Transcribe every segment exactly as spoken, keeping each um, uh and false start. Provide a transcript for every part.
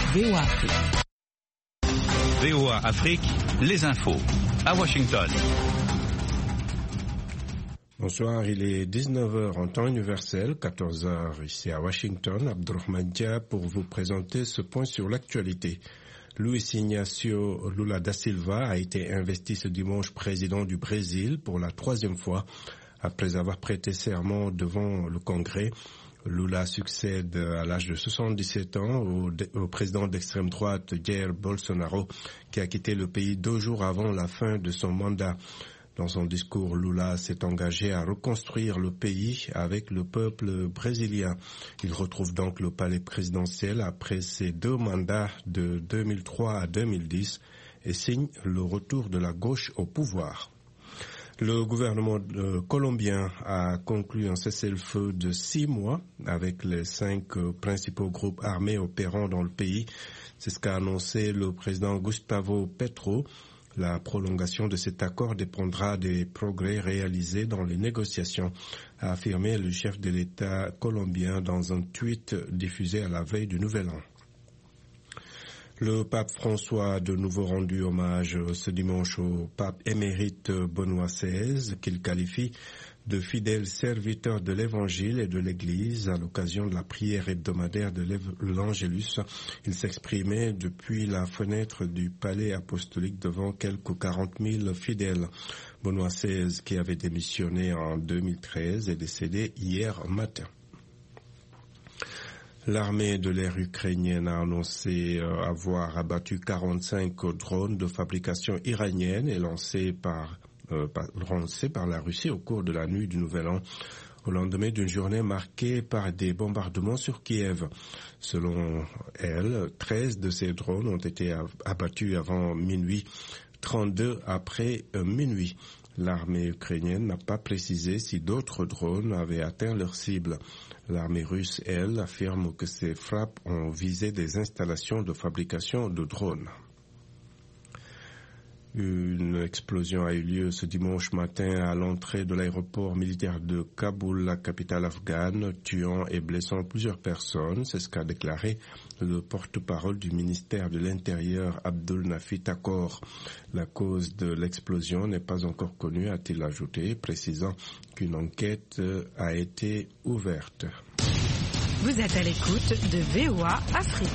V O A Afrique. V O A Afrique, les infos. À Washington. Bonsoir, il est dix-neuf heures en temps universel, quatorze heures ici à Washington. Abdourahmane Dia pour vous présenter ce point sur l'actualité. Luiz Inácio Lula da Silva a été investi ce dimanche président du Brésil pour la troisième fois après avoir prêté serment devant le Congrès. Lula succède à l'âge de soixante-dix-sept ans au, au président d'extrême droite Jair Bolsonaro qui a quitté le pays deux jours avant la fin de son mandat. Dans son discours, Lula s'est engagé à reconstruire le pays avec le peuple brésilien. Il retrouve donc le palais présidentiel après ses deux mandats de deux mille trois à deux mille dix et signe le retour de la gauche au pouvoir. Le gouvernement euh, colombien a conclu un cessez-le-feu de six mois avec les cinq euh, principaux groupes armés opérant dans le pays. C'est ce qu'a annoncé le président Gustavo Petro. La prolongation de cet accord dépendra des progrès réalisés dans les négociations, a affirmé le chef de l'État colombien dans un tweet diffusé à la veille du Nouvel An. Le pape François a de nouveau rendu hommage ce dimanche au pape émérite Benoît seize, qu'il qualifie de fidèle serviteur de l'Évangile et de l'Église à l'occasion de la prière hebdomadaire de l'Angélus. Il s'exprimait depuis la fenêtre du palais apostolique devant quelques quarante mille fidèles. Benoît seize, qui avait démissionné en deux mille treize, est décédé hier matin. L'armée de l'air ukrainienne a annoncé avoir abattu quarante-cinq drones de fabrication iranienne et lancés par, euh, par, lancés par la Russie au cours de la nuit du Nouvel An, au lendemain d'une journée marquée par des bombardements sur Kiev. Selon elle, treize de ces drones ont été abattus avant minuit, trente-deux après euh, minuit. L'armée ukrainienne n'a pas précisé si d'autres drones avaient atteint leur cible. L'armée russe, elle, affirme que ces frappes ont visé des installations de fabrication de drones. Une explosion a eu lieu ce dimanche matin à l'entrée de l'aéroport militaire de Kaboul, la capitale afghane, tuant et blessant plusieurs personnes. C'est ce qu'a déclaré le porte-parole du ministère de l'Intérieur, Abdul Nafi Takor. La cause de l'explosion n'est pas encore connue, a-t-il ajouté, précisant qu'une enquête a été ouverte. Vous êtes à l'écoute de V O A Afrique.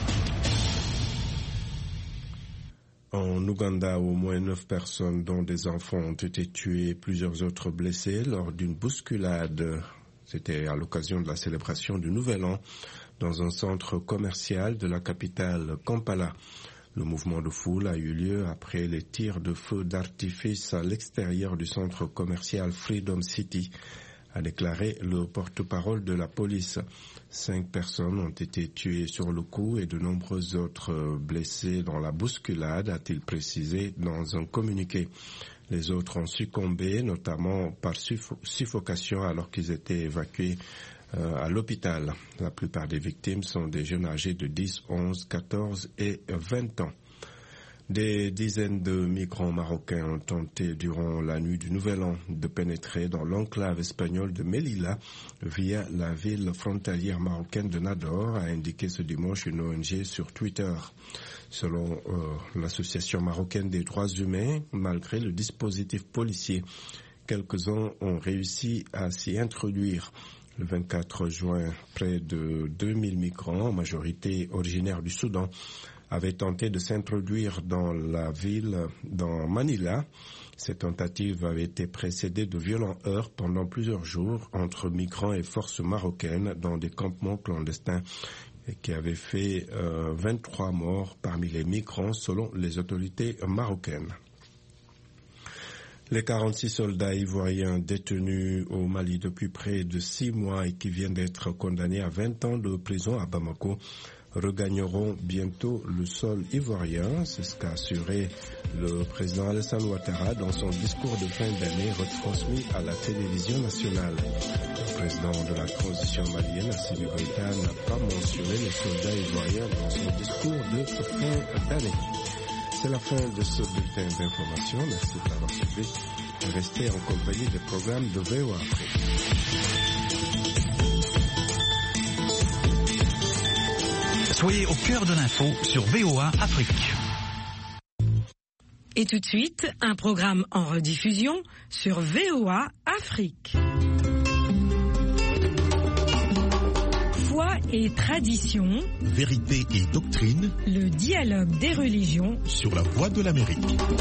En Ouganda, au moins neuf personnes, dont des enfants, ont été tuées et plusieurs autres blessées lors d'une bousculade. C'était à l'occasion de la célébration du Nouvel An dans un centre commercial de la capitale Kampala. Le mouvement de foule a eu lieu après les tirs de feu d'artifice à l'extérieur du centre commercial Freedom City, a déclaré le porte-parole de la police. Cinq personnes ont été tuées sur le coup et de nombreuses autres blessées dans la bousculade, a-t-il précisé dans un communiqué. Les autres ont succombé, notamment par suffo- suffocation alors qu'ils étaient évacués euh, à l'hôpital. La plupart des victimes sont des jeunes âgés de dix, onze, quatorze et vingt ans. Des dizaines de migrants marocains ont tenté durant la nuit du Nouvel An de pénétrer dans l'enclave espagnole de Melilla via la ville frontalière marocaine de Nador, a indiqué ce dimanche une O N G sur Twitter. Selon euh, l'association marocaine des droits humains, malgré le dispositif policier, quelques-uns ont réussi à s'y introduire. Le vingt-quatre juin, près de deux mille migrants, en majorité originaires du Soudan, avaient tenté de s'introduire dans la ville, dans Manila. Cette tentative avait été précédée de violents heurts pendant plusieurs jours entre migrants et forces marocaines dans des campements clandestins et qui avaient fait euh, vingt-trois morts parmi les migrants selon les autorités marocaines. Les quarante-six soldats ivoiriens détenus au Mali depuis près de six mois et qui viennent d'être condamnés à vingt ans de prison à Bamako regagneront bientôt le sol ivoirien. C'est ce qu'a assuré le président Alassane Ouattara dans son discours de fin d'année retransmis à la télévision nationale. Le président de la transition malienne, Assimi Goïta, n'a pas mentionné les soldats ivoiriens dans son discours de fin d'année. C'est la fin de ce bulletin d'information. Merci de l'avoir suivi. Restez en compagnie des programmes de V O A Afrique. Soyez au cœur de l'info sur V O A Afrique. Et tout de suite, un programme en rediffusion sur V O A Afrique. Foi et tradition, vérité et doctrine, le dialogue des religions sur la Voix de l'Amérique.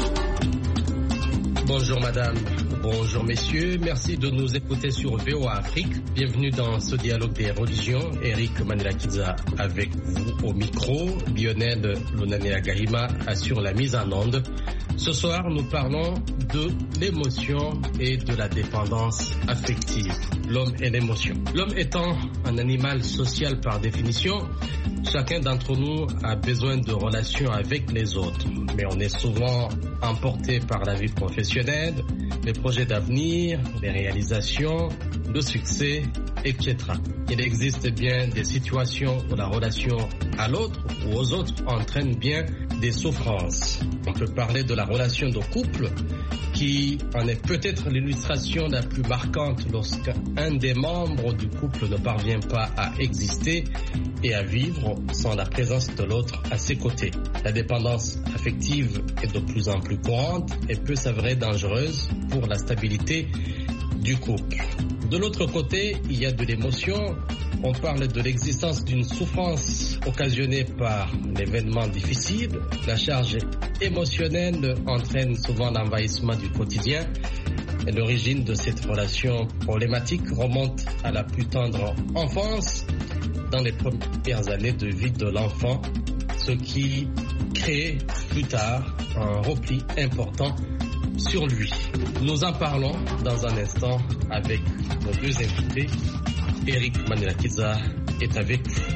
Bonjour madame, bonjour messieurs, merci de nous écouter sur V O A Afrique. Bienvenue dans ce dialogue des religions. Eric Manirakiza avec vous au micro. Lionel Lunania Gahima assure la mise en onde. Ce soir, nous parlons de l'émotion et de la dépendance affective. L'homme et l'émotion. L'homme étant un animal social par définition, chacun d'entre nous a besoin de relations avec les autres. Mais on est souvent emporté par la vie professionnelle, les projets d'avenir, les réalisations, le succès, et cetera. Il existe bien des situations où la relation à l'autre ou aux autres entraîne bien des souffrances. On peut parler de la relation de couple qui en est peut-être l'illustration la plus marquante lorsqu'un des membres du couple ne parvient pas à exister et à vivre sans la présence de l'autre à ses côtés. La dépendance affective est de plus en plus courante et peut s'avérer dangereuse pour la stabilité du couple. De l'autre côté, il y a de l'émotion. On parle de l'existence d'une souffrance occasionnée par l'événement difficile. La charge émotionnelle entraîne souvent l'envahissement du quotidien. Et l'origine de cette relation problématique remonte à la plus tendre enfance, dans les premières années de vie de l'enfant, ce qui crée plus tard un repli important sur lui. Nous en parlons dans un instant avec nos deux invités. Eric Manirakiza est avec vous.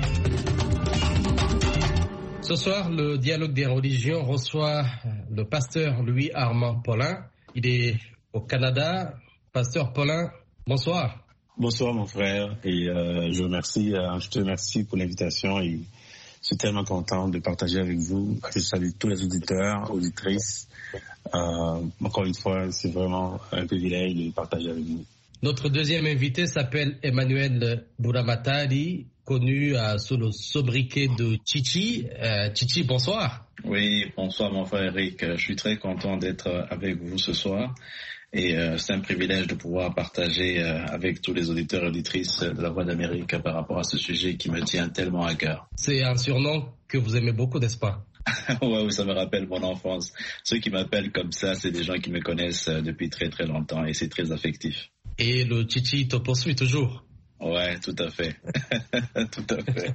Ce soir, le dialogue des religions reçoit le pasteur Louis Armand Paulin. Il est au Canada. Pasteur Paulin, bonsoir. Bonsoir mon frère et euh, je, remercie, euh, je te remercie pour l'invitation et je suis tellement content de partager avec vous. Je salue tous les auditeurs, auditrices. Euh, encore une fois, c'est vraiment un privilège de partager avec vous. Notre deuxième invité s'appelle Emmanuel Bouramatari, connu euh, sous le sobriquet de Chichi. Euh, Chichi, bonsoir. Oui, bonsoir mon frère Eric. Je suis très content d'être avec vous ce soir. Et euh, c'est un privilège de pouvoir partager euh, avec tous les auditeurs et auditrices de la Voix d'Amérique par rapport à ce sujet qui me tient tellement à cœur. C'est un surnom que vous aimez beaucoup, n'est-ce pas? Ouais, oui, ça me rappelle mon enfance. Ceux qui m'appellent comme ça, c'est des gens qui me connaissent depuis très très longtemps et c'est très affectif. Et le Chichi te poursuit toujours? Ouais, tout à fait. Tout à fait.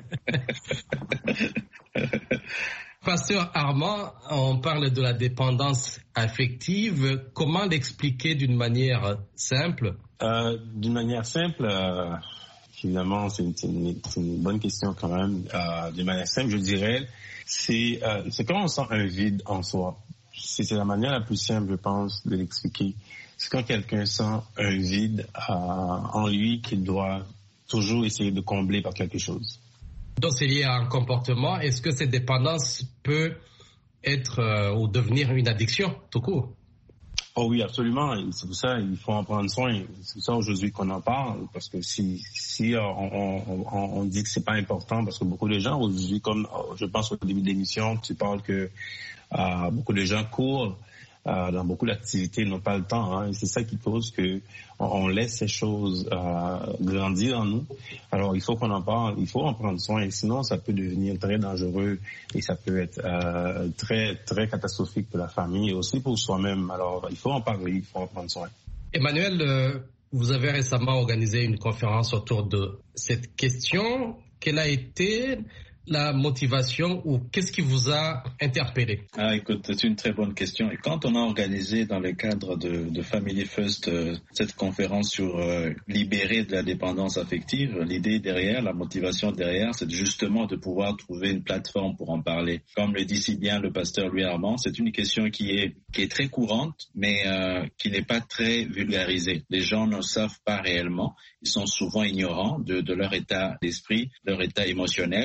Pasteur Armand, on parle de la dépendance affective. Comment l'expliquer d'une manière simple? Euh, d'une manière simple, euh, évidemment, c'est une, c'est, une, c'est une bonne question quand même. Euh, d'une manière simple, je dirais, c'est, euh, c'est quand on sent un vide en soi. C'est, c'est la manière la plus simple, je pense, de l'expliquer. C'est quand quelqu'un sent un vide euh, en lui qu'il doit toujours essayer de combler par quelque chose. Donc c'est lié à un comportement. Est-ce que cette dépendance peut être euh, ou devenir une addiction tout court? Oh oui, absolument. Et c'est pour ça qu'il faut en prendre soin. C'est pour ça aujourd'hui qu'on en parle, parce que si si on, on, on, on dit que c'est pas important, parce que beaucoup de gens aujourd'hui, comme je pense au début de l'émission, tu parles que euh, beaucoup de gens courent euh, dans beaucoup d'activités, ils n'ont pas le temps. Hein, et c'est ça qui cause que on, on laisse ces choses euh, grandir en nous. Alors il faut qu'on en parle, il faut en prendre soin, et sinon ça peut devenir très dangereux et ça peut être euh, très très catastrophique pour la famille et aussi pour soi-même. Alors il faut en parler, il faut en prendre soin. Emmanuel, euh, vous avez récemment organisé une conférence autour de cette question. Quelle a été la motivation ou qu'est-ce qui vous a interpellé? Ah, écoute, c'est une très bonne question. Et quand on a organisé dans le cadre de, de Family First euh, cette conférence sur euh, libérer de la dépendance affective, l'idée derrière, la motivation derrière, c'est justement de pouvoir trouver une plateforme pour en parler. Comme le dit si bien le pasteur Louis Armand, c'est une question qui est qui est très courante, mais euh, qui n'est pas très vulgarisée. Les gens ne savent pas réellement. Ils sont souvent ignorants de, de leur état d'esprit, leur état émotionnel. Et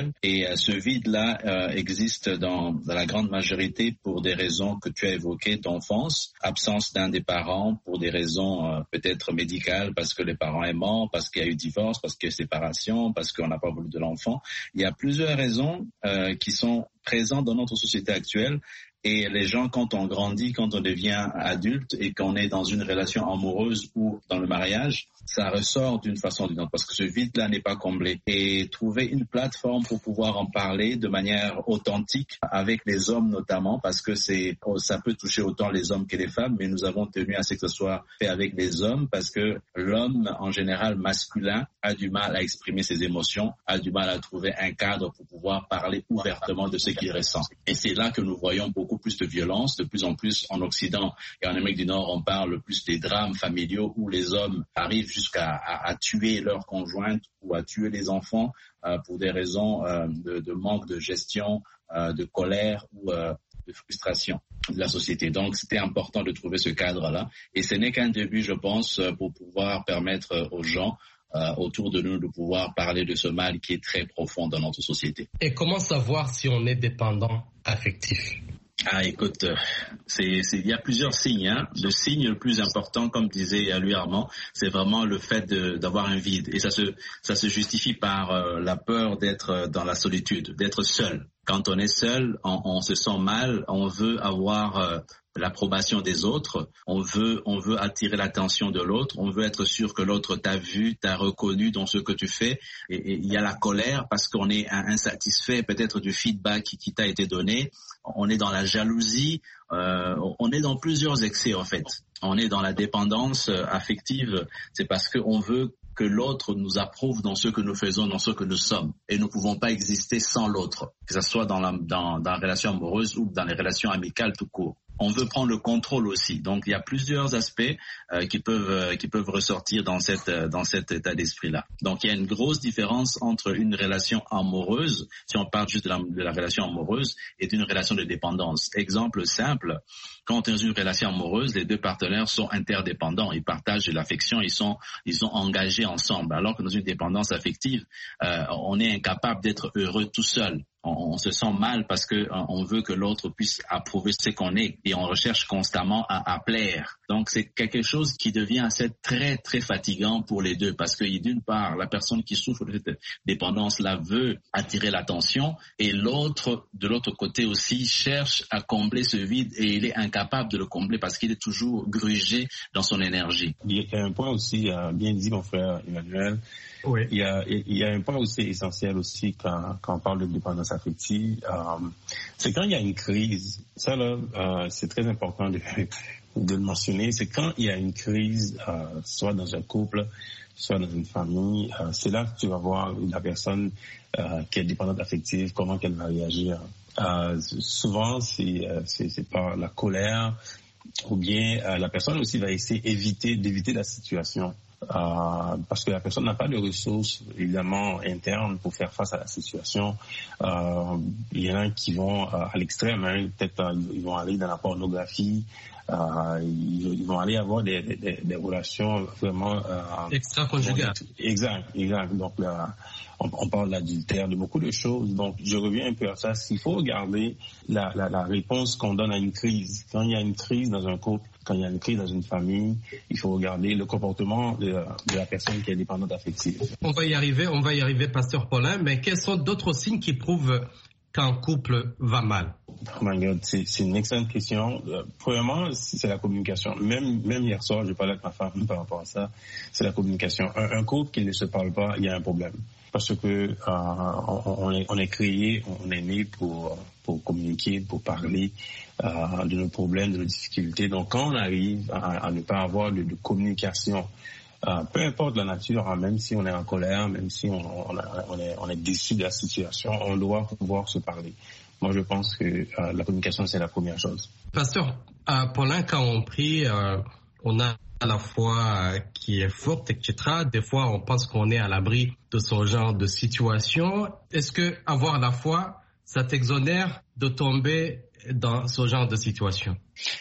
euh, ce vide-là euh, existe dans, dans la grande majorité pour des raisons que tu as évoquées d'enfance, absence d'un des parents pour des raisons euh, peut-être médicales, parce que les parents est mort, parce qu'il y a eu divorce, parce qu'il y a eu séparation, parce qu'on n'a pas voulu de l'enfant. Il y a plusieurs raisons euh, qui sont présentes dans notre société actuelle. Et les gens, quand on grandit, quand on devient adulte et qu'on est dans une relation amoureuse ou dans le mariage, ça ressort d'une façon ou d'une autre parce que ce vide-là n'est pas comblé. Et trouver une plateforme pour pouvoir en parler de manière authentique avec les hommes notamment, parce que c'est, ça peut toucher autant les hommes que les femmes, mais nous avons tenu à ce que ce soit fait avec les hommes parce que l'homme, en général masculin, a du mal à exprimer ses émotions, a du mal à trouver un cadre pour pouvoir parler ouvertement de ce qu'il ressent. Et c'est là que nous voyons beaucoup plus de violence, de plus en plus en Occident et en Amérique du Nord, on parle plus des drames familiaux où les hommes arrivent jusqu'à à, à tuer leur conjointe ou à tuer les enfants euh, pour des raisons euh, de, de manque de gestion, euh, de colère ou euh, de frustration de la société. Donc, c'était important de trouver ce cadre-là. Et ce n'est qu'un début, je pense, pour pouvoir permettre aux gens euh, autour de nous de pouvoir parler de ce mal qui est très profond dans notre société. Et comment savoir si on est dépendant affectif ? Ah, écoute, c'est, c'est, il y a plusieurs signes. Hein. Le signe le plus important, comme disait Louis Armand, c'est vraiment le fait de, d'avoir un vide. Et ça se, ça se justifie par euh, la peur d'être dans la solitude, d'être seul. Quand on est seul, on, on se sent mal, on veut avoir euh, l'approbation des autres, on veut, on veut attirer l'attention de l'autre, on veut être sûr que l'autre t'a vu, t'a reconnu dans ce que tu fais. Et il y a la colère parce qu'on est insatisfait peut-être du feedback qui, qui t'a été donné. On est dans la jalousie, euh, on est dans plusieurs excès en fait. On est dans la dépendance affective, c'est parce qu'on veut que l'autre nous approuve dans ce que nous faisons, dans ce que nous sommes. Et nous ne pouvons pas exister sans l'autre, que ce soit dans la, dans, dans la relation amoureuse ou dans les relations amicales tout court. On veut prendre le contrôle aussi. Donc, il y a plusieurs aspects euh, qui peuvent euh, qui peuvent ressortir dans cette euh, dans cet état d'esprit-là. Donc, il y a une grosse différence entre une relation amoureuse, si on parle juste de la, de la relation amoureuse, et d'une relation de dépendance. Exemple simple, quand on est dans une relation amoureuse, les deux partenaires sont interdépendants. Ils partagent de l'affection, ils sont ils sont engagés ensemble. Alors que dans une dépendance affective, euh, on est incapable d'être heureux tout seul. On, on se sent mal parce que on veut que l'autre puisse approuver ce qu'on est et on recherche constamment à, à plaire. Donc c'est quelque chose qui devient assez très très fatigant pour les deux parce que d'une part la personne qui souffre de cette dépendance-là veut attirer l'attention et l'autre de l'autre côté aussi cherche à combler ce vide et il est incapable de le combler parce qu'il est toujours grugé dans son énergie. Il y a un point aussi euh, bien dit mon frère Emmanuel. Oui. Il y a, il y a un point aussi essentiel aussi quand, quand on parle de dépendance affective, euh, c'est quand il y a une crise. Ça là, euh, c'est très important de, de le mentionner. C'est quand il y a une crise, euh, soit dans un couple, soit dans une famille, euh, c'est là que tu vas voir la personne euh, qui est dépendante affective, comment qu'elle va réagir. Euh, souvent, c'est, euh, c'est, c'est par la colère, ou bien euh, la personne aussi va essayer d'éviter, d'éviter la situation. Euh, parce que la personne n'a pas de ressources évidemment internes pour faire face à la situation. Euh, il y en a qui vont euh, à l'extrême, hein, peut-être euh, ils vont aller dans la pornographie, euh, ils, ils vont aller avoir des, des, des relations vraiment euh, extra-conjugales. Exact, exact. Donc là, on, on parle d'adultère, de beaucoup de choses. Donc je reviens un peu à ça. Il faut regarder la, la, la réponse qu'on donne à une crise. Quand il y a une crise dans un couple, quand il y a une crise dans une famille, il faut regarder le comportement de, de la personne qui est dépendante affective. On va y arriver, on va y arriver, Pasteur Paulin, mais quels sont d'autres signes qui prouvent qu'un couple va mal? Oh my God, c'est, c'est une excellente question. Euh, premièrement, c'est la communication. Même, même hier soir, je parlais avec ma femme par rapport à ça. C'est la communication. Un, un couple qui ne se parle pas, il y a un problème. Parce que euh, on, on, est, on est créé, on est né pour, pour communiquer, pour parler euh, de nos problèmes, de nos difficultés. Donc, quand on arrive à, à ne pas avoir de, de communication, euh, peu importe la nature, hein, même si on est en colère, même si on, on, a, on, est, on est déçu de la situation, on doit pouvoir se parler. Moi, je pense que euh, la communication, c'est la première chose. Pasteur euh, Paulin, quand on prie, euh, on a à la foi euh, qui est forte, et cetera. Des fois, on pense qu'on est à l'abri de ce genre de situation. Est-ce que avoir la foi, ça t'exonère de tomber dans ce genre de situation?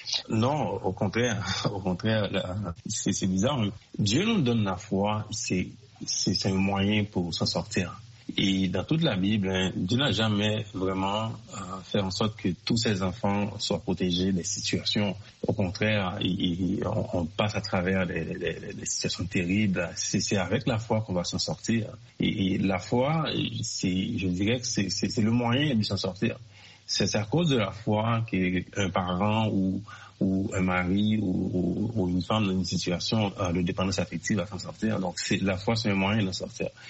Non, au contraire. Au contraire, c'est, c'est bizarre. Dieu nous donne la foi, c'est, c'est, c'est un moyen pour s'en sortir. Et dans toute la Bible, hein, Dieu n'a jamais vraiment euh, fait en sorte que tous ses enfants soient protégés des situations. Au contraire, il, il, on, on passe à travers des, des, des situations terribles. C'est, c'est avec la foi qu'on va s'en sortir. Et, et la foi, c'est, je dirais que c'est, c'est, c'est le moyen de s'en sortir. C'est, c'est à cause de la foi qu'un parent ou ou un mari ou, ou, ou une femme dans une situation euh, de dépendance affective va s'en sortir. Donc, c'est, la foi, c'est un moyen de s'en sortir.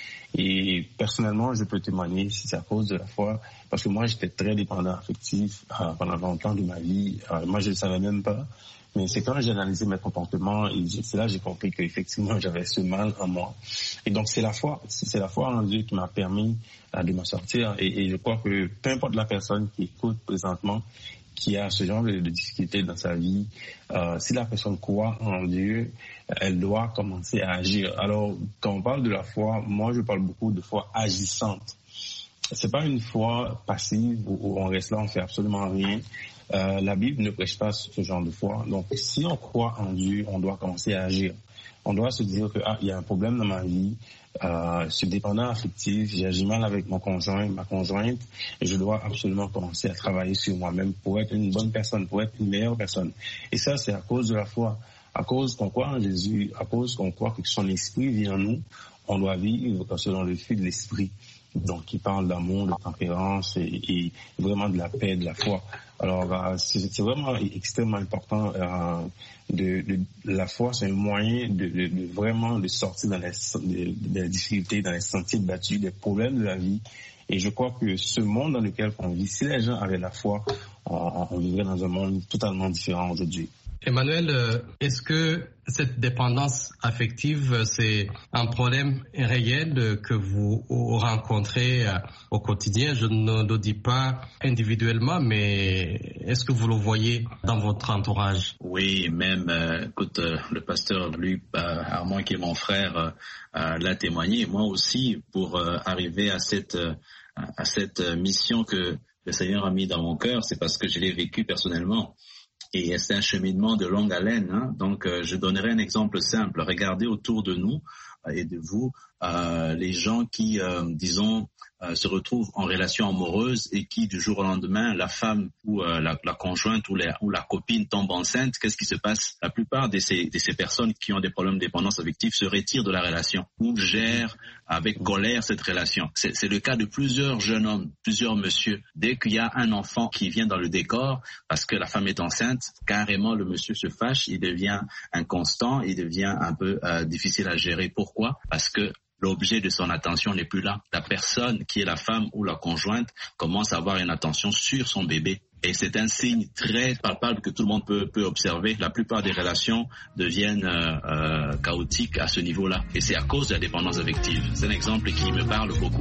Et personnellement, je peux témoigner si c'est à cause de la foi, parce que moi, j'étais très dépendant affectif euh, pendant longtemps de ma vie. Euh, moi, je ne le savais même pas. Mais c'est quand j'ai analysé mes comportements, et c'est là que j'ai compris qu'effectivement, j'avais ce mal en moi. Et donc, c'est la foi. C'est la foi en Dieu qui m'a permis euh, de m'en sortir. Et, et je crois que peu importe la personne qui écoute présentement, qui a ce genre de, de difficultés dans sa vie, euh, si la personne croit en Dieu, elle doit commencer à agir. Alors, quand on parle de la foi, moi, je parle beaucoup de foi agissante. C'est pas une foi passive où on reste là, on fait absolument rien. Euh, la Bible ne prêche pas ce genre de foi. Donc, si on croit en Dieu, on doit commencer à agir. On doit se dire que, ah, il y a un problème dans ma vie, euh, je suis dépendant affectif, j'agis mal avec mon conjoint, ma conjointe, et je dois absolument commencer à travailler sur moi-même pour être une bonne personne, pour être une meilleure personne. Et ça, c'est à cause de la foi. À cause qu'on croit en Jésus, à cause qu'on croit que son esprit vit en nous, on doit vivre selon le fruit de l'esprit. Donc, qui parle d'amour, de tempérance et, et vraiment de la paix, de la foi. Alors, euh, c'est, c'est vraiment extrêmement important. Euh, de, de, de la foi, c'est un moyen de, de, de vraiment de sortir dans les, de, de les difficultés, dans les sentiers battus, des problèmes de la vie. Et je crois que ce monde dans lequel on vit, si les gens avaient la foi, on, on vivrait dans un monde totalement différent aujourd'hui. Emmanuel, est-ce que cette dépendance affective, c'est un problème réel que vous rencontrez au quotidien? Je ne le dis pas individuellement, mais est-ce que vous le voyez dans votre entourage? Oui, même, euh, écoute, euh, le pasteur Luc euh, Armand, qui est mon frère, euh, l'a témoigné. Moi aussi, pour euh, arriver à cette, euh, à cette mission que le Seigneur a mis dans mon cœur, c'est parce que je l'ai vécu personnellement. Et c'est un cheminement de longue haleine. Hein. Donc, euh, je donnerai un exemple simple. Regardez autour de nous euh, et de vous euh, les gens qui, euh, disons, euh, se retrouvent en relation amoureuse et qui, du jour au lendemain, la femme ou euh, la, la conjointe ou la, ou la copine tombe enceinte. Qu'est-ce qui se passe? La plupart de ces, de ces personnes qui ont des problèmes de dépendance affective se retirent de la relation ou gèrent avec colère cette relation. C'est, c'est le cas de plusieurs jeunes hommes, plusieurs messieurs. Dès qu'il y a un enfant qui vient dans le décor parce que la femme est enceinte, carrément le monsieur se fâche, il devient inconstant, il devient un peu euh, difficile à gérer. Pourquoi? Parce que l'objet de son attention n'est plus là. La personne qui est la femme ou la conjointe commence à avoir une attention sur son bébé. Et c'est un signe très palpable que tout le monde peut, peut observer. La plupart des relations deviennent euh, euh, chaotiques à ce niveau-là. Et c'est à cause de la dépendance affective. C'est un exemple qui me parle beaucoup.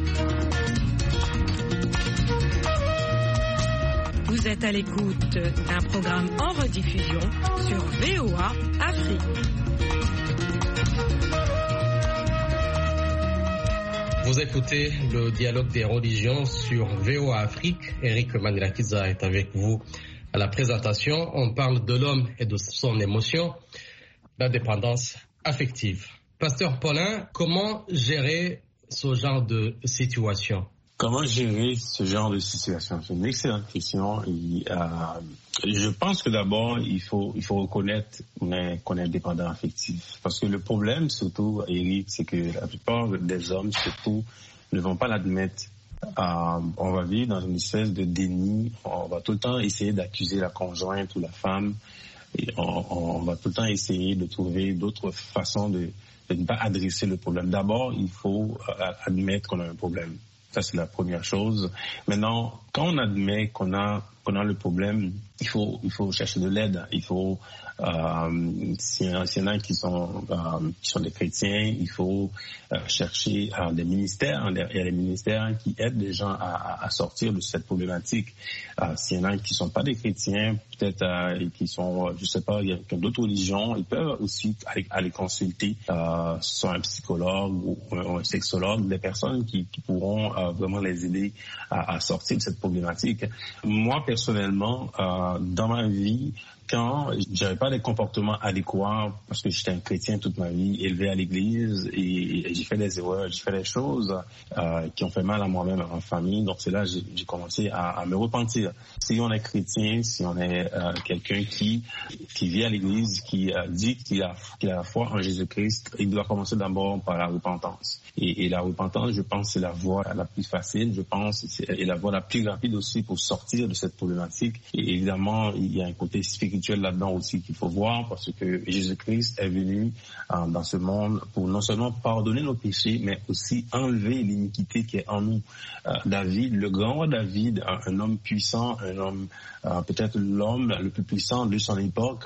Vous êtes à l'écoute d'un programme en rediffusion sur V O A Afrique. Vous écoutez le dialogue des religions sur V O A Afrique. Eric Mandela-Kiza est avec vous à la présentation. On parle de l'homme et de son émotion, la dépendance affective. Pasteur Paulin, comment gérer ce genre de situation? Comment gérer ce genre de situation? C'est une excellente question. Et, euh, je pense que d'abord, il faut, il faut reconnaître qu'on est dépendant affectif. Parce que le problème, surtout, Eric, c'est que la plupart des hommes, surtout, ne vont pas l'admettre. Euh, on va vivre dans une espèce de déni. On va tout le temps essayer d'accuser la conjointe ou la femme. Et on, on va tout le temps essayer de trouver d'autres façons de, de ne pas adresser le problème. D'abord, il faut euh, admettre qu'on a un problème. Ça, c'est la première chose. Maintenant, quand on admet qu'on a, qu'on a le problème, il faut, il faut chercher de l'aide. Il faut, euh, s'il y en a qui sont, euh, qui sont des chrétiens, il faut euh, chercher euh, des ministères. Il y a des ministères qui aident les gens à, à sortir de cette problématique. Euh, s'il y en a qui sont pas des chrétiens, peut-être euh, qui sont, je sais pas, il y a d'autres religions, ils peuvent aussi aller, aller consulter euh, soit un psychologue ou, ou un sexologue, des personnes qui, qui pourront euh, vraiment les aider à, à sortir de cette problématique. Moi, personnellement, euh, dans ma vie, quand j'avais pas des comportements adéquats parce que j'étais un chrétien toute ma vie, élevé à l'église, et, et j'ai fait des erreurs, j'ai fait des choses euh, qui ont fait mal à moi-même, à ma famille. Donc c'est là que j'ai, j'ai commencé à, à me repentir. Si on est chrétien, si on est euh, quelqu'un qui qui vit à l'église, qui euh, dit qu'il a, qu'il a la foi en Jésus-Christ, il doit commencer d'abord par la repentance. Et, et la repentance, je pense, c'est la voie la plus facile, je pense, c'est, et la voie la plus rapide aussi pour sortir de cette problématique. Et évidemment, il y a un côté spirituel là-dedans aussi qu'il faut voir, parce que Jésus-Christ est venu euh, dans ce monde pour non seulement pardonner nos péchés, mais aussi enlever l'iniquité qui est en nous. Euh, David, le grand roi David, un, un homme puissant, un homme, euh, peut-être l'homme le plus puissant de son époque,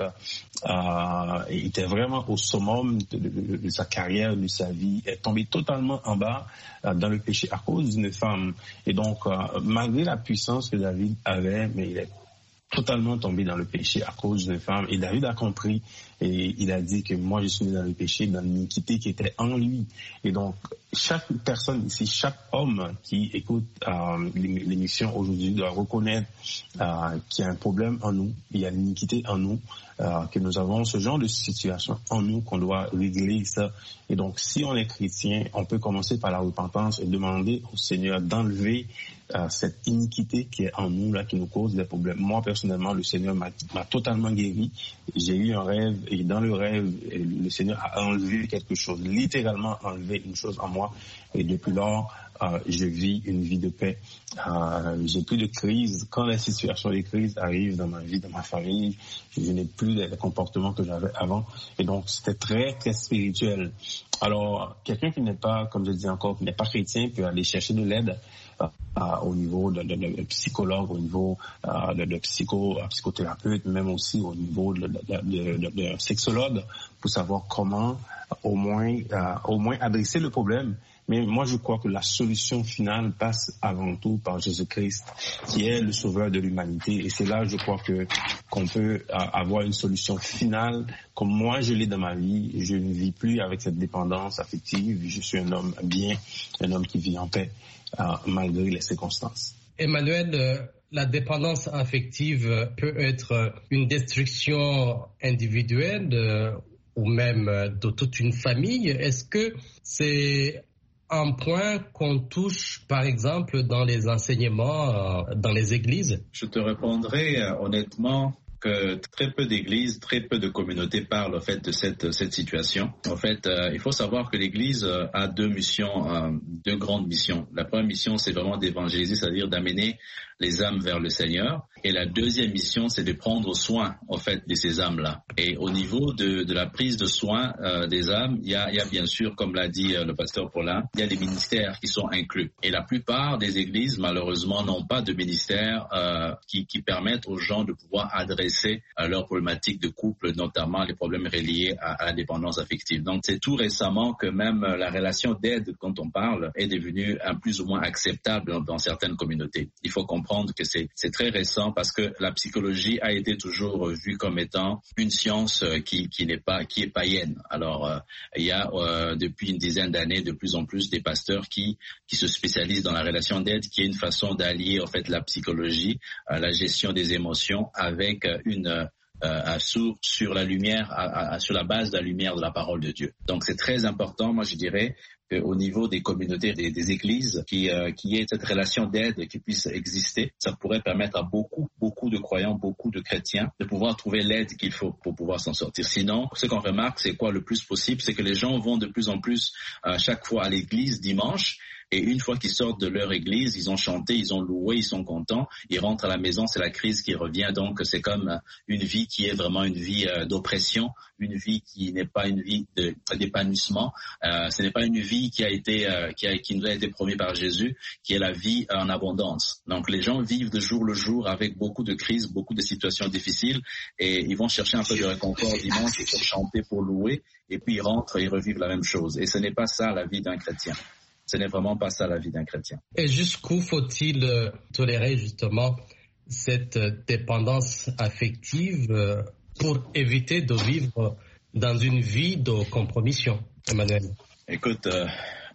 euh, il était vraiment au summum de, de, de, de sa carrière, de sa vie, est tombé totalement en bas euh, dans le péché à cause d'une femme. Et donc, euh, malgré la puissance que David avait, mais il est totalement tombé dans le péché à cause d'une femme. Et David a compris et il a dit que moi je suis né dans le péché, dans l'iniquité qui était en lui. Et donc, chaque personne ici, chaque homme qui écoute euh, l'émission aujourd'hui doit reconnaître euh, qu'il y a un problème en nous, il y a l'iniquité en nous, euh, que nous avons ce genre de situation en nous, qu'on doit régler ça. Et donc, si on est chrétien, on peut commencer par la repentance et demander au Seigneur d'enlever euh, cette iniquité qui est en nous, là, qui nous cause des problèmes. Moi, personnellement, le Seigneur m'a, m'a totalement guéri. J'ai eu un rêve, et dans le rêve, le Seigneur a enlevé quelque chose, littéralement enlevé une chose en moi. Et depuis lors, euh, je vis une vie de paix. Euh, j'ai plus de crise. Quand les situations de crise arrivent dans ma vie, dans ma famille, je, je n'ai plus les comportements que j'avais avant. Et donc, c'était très, très spirituel. Alors, quelqu'un qui n'est pas, comme je dis encore, qui n'est pas chrétien peut aller chercher de l'aide euh, euh, au niveau de, de, de psychologue, au niveau euh, de, de psycho, euh, psychothérapeute, même aussi au niveau de, de, de, de, de sexologue, pour savoir comment euh, au moins, euh, au moins adresser le problème. Mais moi, je crois que la solution finale passe avant tout par Jésus-Christ, qui est le sauveur de l'humanité. Et c'est là, je crois, que qu'on peut euh, avoir une solution finale. Comme moi, je l'ai dans ma vie, je ne vis plus avec cette dépendance affective. Je suis un homme bien, un homme qui vit en paix, euh, malgré les circonstances. Emmanuel, euh, la dépendance affective peut être une destruction individuelle euh, ou même de toute une famille. Est-ce que c'est un point qu'on touche, par exemple, dans les enseignements, euh, dans les églises? Je te répondrai euh, honnêtement que très peu d'églises, très peu de communautés parlent en fait de cette cette situation. En fait, euh, il faut savoir que l'Église euh, a deux missions, euh, deux grandes missions. La première mission, c'est vraiment d'évangéliser, c'est-à-dire d'amener les âmes vers le Seigneur. Et la deuxième mission, c'est de prendre soin, en fait, de ces âmes-là. Et au niveau de, de la prise de soin euh, des âmes, il y a, il y a bien sûr, comme l'a dit euh, le pasteur Paulin, il y a des ministères qui sont inclus. Et la plupart des églises, malheureusement, n'ont pas de ministères euh, qui, qui permettent aux gens de pouvoir adresser euh, leurs problématiques de couple, notamment les problèmes reliés à, à la dépendance affective. Donc, c'est tout récemment que même la relation d'aide, quand on parle, est devenue un plus ou moins acceptable dans, dans certaines communautés. Il faut comprendre que c'est, c'est très récent parce que la psychologie a été toujours vue comme étant une science qui, qui n'est pas, qui est païenne. Alors, euh, il y a euh, depuis une dizaine d'années de plus en plus des pasteurs qui, qui se spécialisent dans la relation d'aide, qui est une façon d'allier en fait la psychologie, euh, la gestion des émotions avec une Euh, sur, sur la lumière, à, à, sur la base de la lumière de la parole de Dieu. Donc c'est très important, moi je dirais, qu'au niveau des communautés, des, des églises, qui, euh, qui ait cette relation d'aide qui puisse exister. Ça pourrait permettre à beaucoup, beaucoup de croyants, beaucoup de chrétiens de pouvoir trouver l'aide qu'il faut pour pouvoir s'en sortir. Sinon, ce qu'on remarque, c'est quoi le plus possible, c'est que les gens vont de plus en plus euh, chaque fois à l'église dimanche. Et une fois qu'ils sortent de leur église, ils ont chanté, ils ont loué, ils sont contents, ils rentrent à la maison, c'est la crise qui revient. Donc c'est comme une vie qui est vraiment une vie euh, d'oppression, une vie qui n'est pas une vie de, d'épanouissement. Euh, ce n'est pas une vie qui a été, euh, qui, a, qui nous a été promise par Jésus, qui est la vie en abondance. Donc les gens vivent de jour le jour avec beaucoup de crises, beaucoup de situations difficiles, et ils vont chercher un peu de réconfort dimanche pour chanter, pour louer, et puis ils rentrent et ils revivent la même chose. Et ce n'est pas ça la vie d'un chrétien. Ce n'est vraiment pas ça la vie d'un chrétien. Et jusqu'où faut-il euh, tolérer justement cette euh, dépendance affective euh, pour éviter de vivre dans une vie de compromission, Emmanuel? Écoute, euh,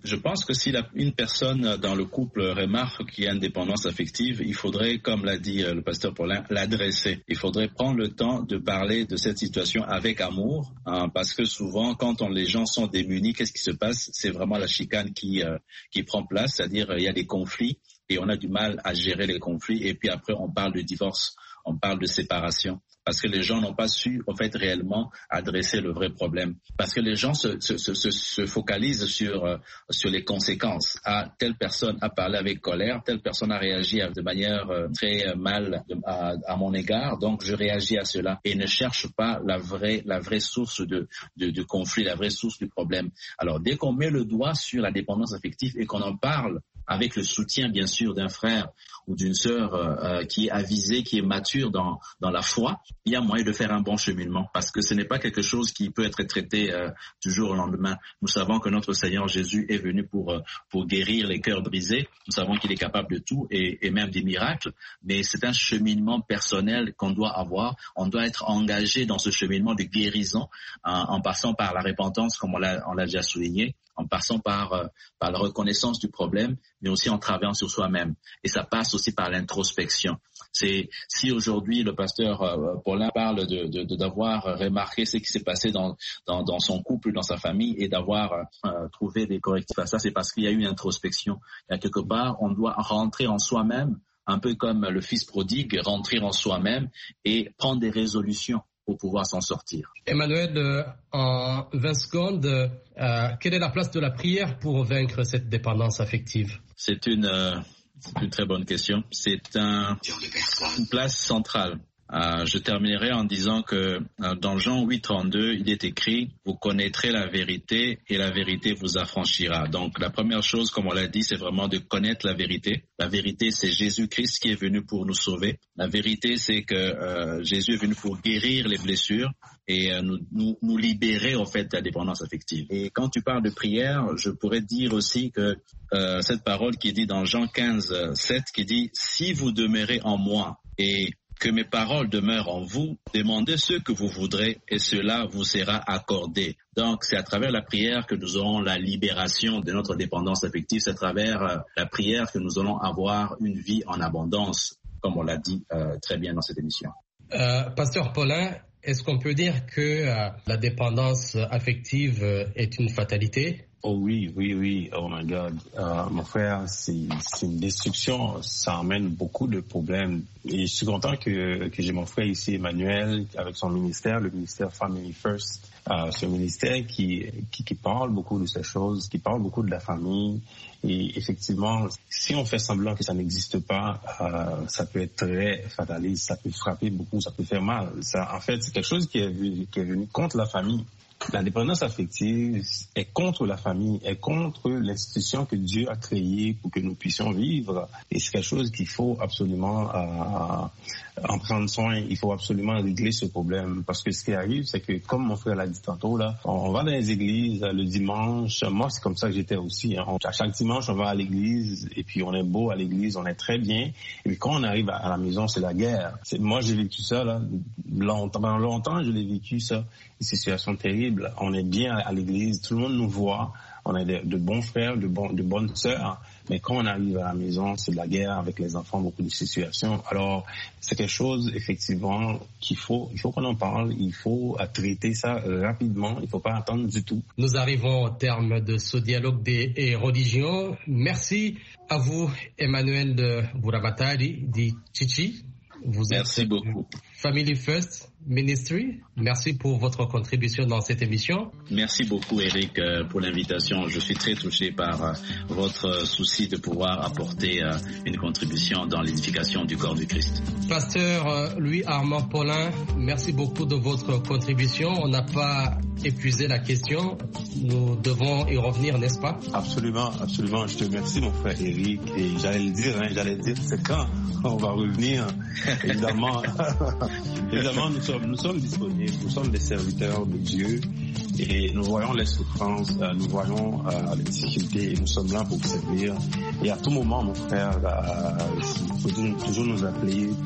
Je pense que si la, une personne dans le couple remarque qu'il y a une dépendance affective, il faudrait, comme l'a dit le pasteur Paulin, l'adresser. Il faudrait prendre le temps de parler de cette situation avec amour, hein, parce que souvent, quand on, les gens sont démunis, qu'est-ce qui se passe? C'est vraiment la chicane qui, euh, qui prend place, c'est-à-dire il y a des conflits et on a du mal à gérer les conflits et puis après on parle de divorce, on parle de séparation. Parce que les gens n'ont pas su, en fait, réellement adresser le vrai problème. Parce que les gens se, se, se, se focalisent sur, euh, sur les conséquences. Ah, telle personne a parlé avec colère, telle personne a réagi de manière euh, très mal à, à mon égard, donc je réagis à cela. Et ne cherche pas la vraie, la vraie source de, de, de conflit, la vraie source du problème. Alors, dès qu'on met le doigt sur la dépendance affective et qu'on en parle avec le soutien, bien sûr, d'un frère ou d'une sœur euh, qui est avisée, qui est mature dans, dans la foi, il y a moyen de faire un bon cheminement parce que ce n'est pas quelque chose qui peut être traité euh, du jour au lendemain. Nous savons que notre Seigneur Jésus est venu pour, euh, pour guérir les cœurs brisés. Nous savons qu'il est capable de tout et, et même des miracles, mais c'est un cheminement personnel qu'on doit avoir. On doit être engagé dans ce cheminement de guérison en, en passant par la repentance, comme on l'a, on l'a déjà souligné, en passant par, euh, par la reconnaissance du problème, mais aussi en travaillant sur soi-même. Et ça passe aussi par l'introspection. C'est, si aujourd'hui le pasteur euh, Paulin parle de, de, de, d'avoir remarqué ce qui s'est passé dans, dans, dans son couple, dans sa famille, et d'avoir euh, trouvé des correctifs à ça, c'est parce qu'il y a eu une introspection. Il y a quelque part, on doit rentrer en soi-même, un peu comme le fils prodigue, rentrer en soi-même et prendre des résolutions pour pouvoir s'en sortir. Emmanuel, euh, en vingt secondes, euh, quelle est la place de la prière pour vaincre cette dépendance affective? C'est une, euh, c'est une très bonne question. C'est un, une place centrale. Euh, je terminerai en disant que euh, dans Jean huit trente-deux, il est écrit « Vous connaîtrez la vérité et la vérité vous affranchira ». Donc la première chose, comme on l'a dit, c'est vraiment de connaître la vérité. La vérité, c'est Jésus-Christ qui est venu pour nous sauver. La vérité, c'est que euh, Jésus est venu pour guérir les blessures et euh, nous, nous, nous libérer en fait de la dépendance affective. Et quand tu parles de prière, je pourrais dire aussi que euh, cette parole qui est dit dans Jean quinze sept, qui dit « Si vous demeurez en moi et que mes paroles demeurent en vous, demandez ce que vous voudrez et cela vous sera accordé. » Donc, c'est à travers la prière que nous aurons la libération de notre dépendance affective. C'est à travers euh, la prière que nous allons avoir une vie en abondance, comme on l'a dit euh, très bien dans cette émission. Euh, Pasteur Paulin, est-ce qu'on peut dire que euh, la dépendance affective euh, est une fatalité? Oh oui, oui, oui, oh my God. Euh, mon frère, c'est, c'est une destruction, ça emmène beaucoup de problèmes. Et je suis content que, que j'ai mon frère ici, Emmanuel, avec son ministère, le ministère Family First. Euh, ce ministère qui, qui, qui parle beaucoup de ces choses, qui parle beaucoup de la famille. Et effectivement, si on fait semblant que ça n'existe pas, euh, ça peut être très fataliste, ça peut frapper beaucoup, ça peut faire mal. Ça, en fait, c'est quelque chose qui est venu, qui est venu contre la famille. La dépendance affective est contre la famille, est contre l'institution que Dieu a créée pour que nous puissions vivre. Et c'est quelque chose qu'il faut absolument euh, en prendre soin. Il faut absolument régler ce problème. Parce que ce qui arrive, c'est que, comme mon frère l'a dit tantôt, là, on va dans les églises le dimanche. Moi, c'est comme ça que j'étais aussi. Hein. À chaque dimanche, on va à l'église et puis on est beau à l'église, on est très bien. Et puis quand on arrive à la maison, c'est la guerre. C'est, moi, j'ai vécu ça, là, longtemps. Pendant longtemps, je l'ai vécu, ça. Une situation terrible. On est bien à l'église, tout le monde nous voit, on est de, de bons frères, de, bon, de bonnes sœurs, mais quand on arrive à la maison, c'est de la guerre avec les enfants, beaucoup de situations. Alors, c'est quelque chose, effectivement, qu'il faut, il faut qu'on en parle, il faut traiter ça rapidement, il ne faut pas attendre du tout. Nous arrivons au terme de ce dialogue des religions. Merci à vous, Emmanuel de Buramatari, dit Chichi. Vous Merci êtes beaucoup. Family First Ministry. Merci pour votre contribution dans cette émission. Merci beaucoup, Eric, pour l'invitation. Je suis très touché par votre souci de pouvoir apporter une contribution dans l'édification du corps du Christ. Pasteur Louis-Armand Paulin, merci beaucoup de votre contribution. On n'a pas épuisé la question. Nous devons y revenir, n'est-ce pas? Absolument, absolument. Je te remercie, mon frère Eric. Et j'allais le dire, hein, j'allais le dire, c'est quand on va revenir. Évidemment, évidemment, nous sommes, nous sommes disponibles. Nous sommes des serviteurs de Dieu et nous voyons les souffrances, euh, nous voyons euh, les difficultés et nous sommes là pour vous servir. Et à tout moment, mon frère, euh, il faut toujours nous appeler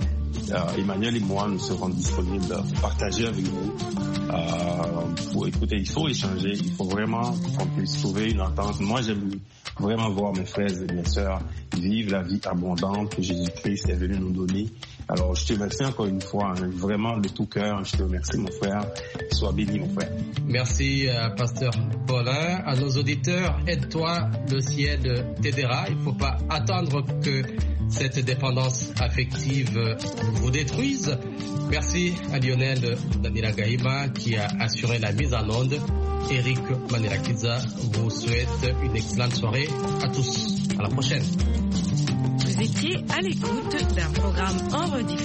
euh, Emmanuel et moi, nous serons disponibles pour partager avec vous. Euh, pour écouter, il faut échanger, il faut vraiment qu'on puisse trouver une entente. Moi, j'aime vraiment voir mes frères et mes sœurs vivre la vie abondante que Jésus-Christ est venu nous donner. Alors, je te remercie encore une fois, hein, vraiment de tout cœur. Je te remercie, mon frère. Sois béni, mon frère. Merci, euh, pasteur Paulin. À nos auditeurs, aide-toi, le ciel t'aidera. Il ne faut pas attendre que cette dépendance affective vous détruise. Merci à Lionel Danila Gaïma qui a assuré la mise en onde. Eric Manirakiza vous souhaite une excellente soirée à tous. À la prochaine. Vous étiez à l'écoute d'un programme en rediffusion.